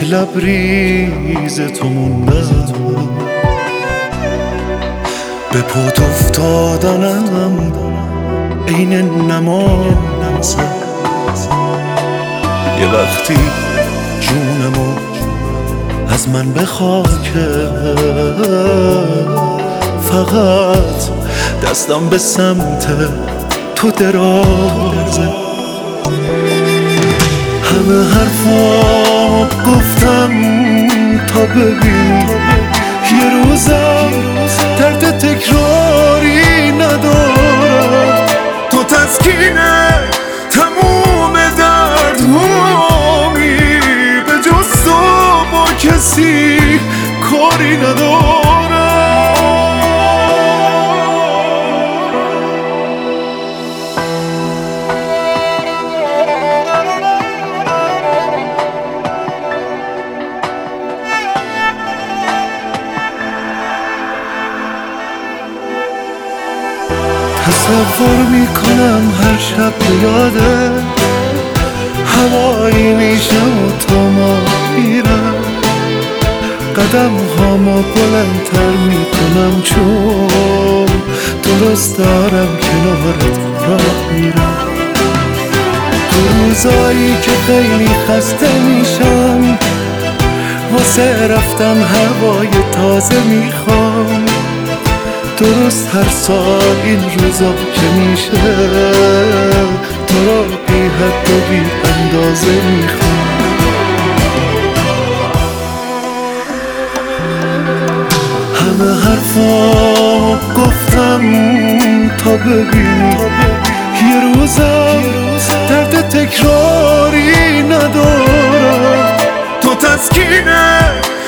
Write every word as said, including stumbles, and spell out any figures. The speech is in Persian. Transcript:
که لبریز تو موندم، به پات افتادنم عین نماز. یه وقتی جونمو از من بخواکه، فقط دستم به سمت تو درازه. همه حرفا گفتم تا ببین یه روزم درد تکراری ندارم. تو تسکینه تموم دردهامی، به جز تو با کسی کاری ندارم. تصور میکنم هر شب بیاده هوایی میشه و تا ما میرم. قدم هامو بلندتر میکنم چون درست دارم کنارت راه میرم. تو روزایی که خیلی خسته میشم، واسه رفتن هوای تازه میخوام. درست هر سال این روزا که میشه تو را بی حد و بی اندازه میخوام. همه حرفا گفتم تا ببین یه روزم درد تکراری ندارم. تو تسکینه